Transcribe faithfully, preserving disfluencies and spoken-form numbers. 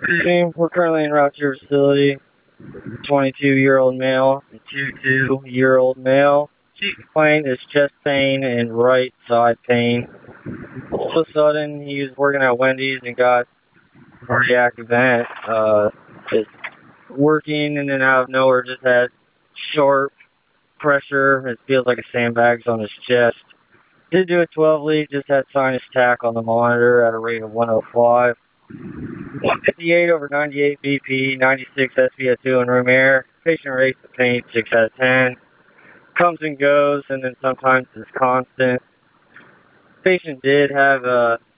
We're currently en route to your facility. twenty-two-year-old male, twenty-two-year-old male. Chief complaint is chest pain and right side pain. All of a sudden, he was working at Wendy's and got a cardiac event. Uh, just working and then out of nowhere just had sharp pressure. It feels like a sandbag's on his chest. Did do a twelve lead, just had sinus tach on the monitor at a rate of one oh five. one fifty-eight over ninety-eight B P, ninety-six S p O two in room air. Patient rates of pain six out of ten. Comes and goes, and then sometimes it's constant. Patient did have a